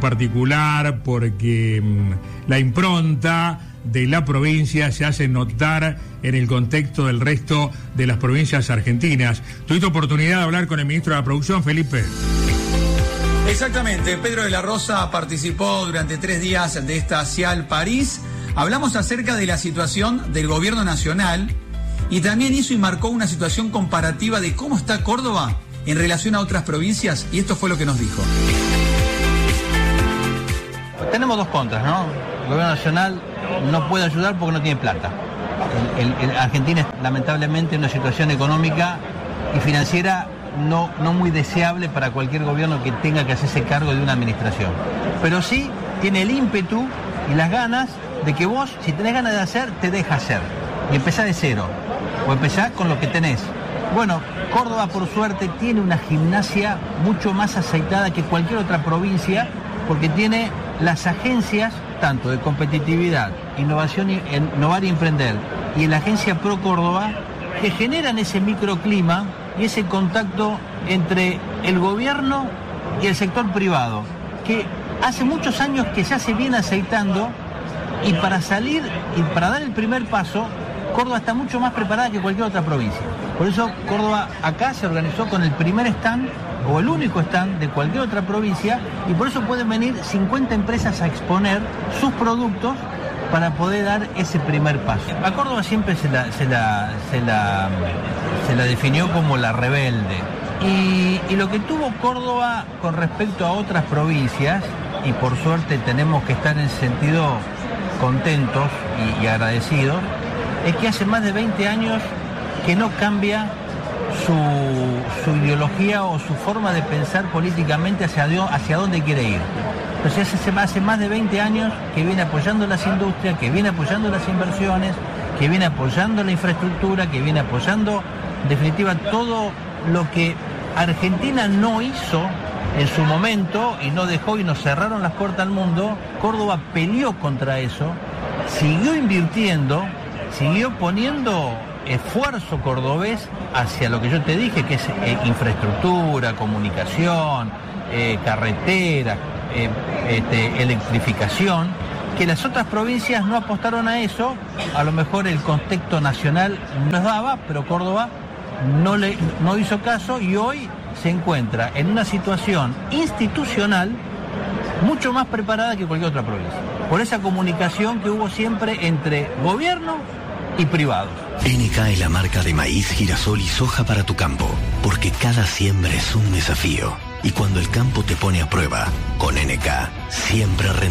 particular, porque la impronta de la provincia se hace notar en el contexto del resto de las provincias argentinas. ¿Tuviste oportunidad de hablar con el ministro de la Producción, Felipe? Exactamente, Pedro de la Rosa participó durante 3 días de esta CIAL París. Hablamos acerca de la situación del gobierno nacional y también hizo y marcó una situación comparativa de cómo está Córdoba en relación a otras provincias, y esto fue lo que nos dijo. Tenemos 2 contras, ¿no? El gobierno nacional no puede ayudar porque no tiene plata. Argentina es lamentablemente en una situación económica y financiera no muy deseable para cualquier gobierno que tenga que hacerse cargo de una administración. Pero sí tiene el ímpetu y las ganas de que vos, si tenés ganas de hacer, te deja hacer. Y empezá de cero, o empezá con lo que tenés. Bueno, Córdoba por suerte tiene una gimnasia mucho más aceitada que cualquier otra provincia, porque tiene las agencias, tanto de competitividad, innovación, innovar y emprender, y la agencia Pro Córdoba, que generan ese microclima y ese contacto entre el gobierno y el sector privado, que hace muchos años que se hace bien aceitando, y para salir y para dar el primer paso, Córdoba está mucho más preparada que cualquier otra provincia. Por eso Córdoba acá se organizó con el primer stand, o el único stand de cualquier otra provincia, y por eso pueden venir 50 empresas a exponer sus productos para poder dar ese primer paso. A Córdoba siempre se la definió como la rebelde. Y lo que tuvo Córdoba con respecto a otras provincias, y por suerte tenemos que estar en ese sentido contentos y agradecidos, es que hace más de 20 años que no cambia su ideología o su forma de pensar políticamente hacia dónde quiere ir. Entonces hace más de 20 años que viene apoyando las industrias, que viene apoyando las inversiones, que viene apoyando la infraestructura, que viene apoyando, en definitiva, todo lo que Argentina no hizo en su momento y no dejó y nos cerraron las puertas al mundo. Córdoba peleó contra eso, siguió invirtiendo, siguió poniendo esfuerzo cordobés hacia lo que yo te dije, que es infraestructura, comunicación, carretera, electrificación, que las otras provincias no apostaron a eso. A lo mejor el contexto nacional nos daba, pero Córdoba no hizo caso, y hoy se encuentra en una situación institucional mucho más preparada que cualquier otra provincia, por esa comunicación que hubo siempre entre gobierno y privados. NK es la marca de maíz, girasol y soja para tu campo, porque cada siembra es un desafío. Y cuando el campo te pone a prueba, con NK siempre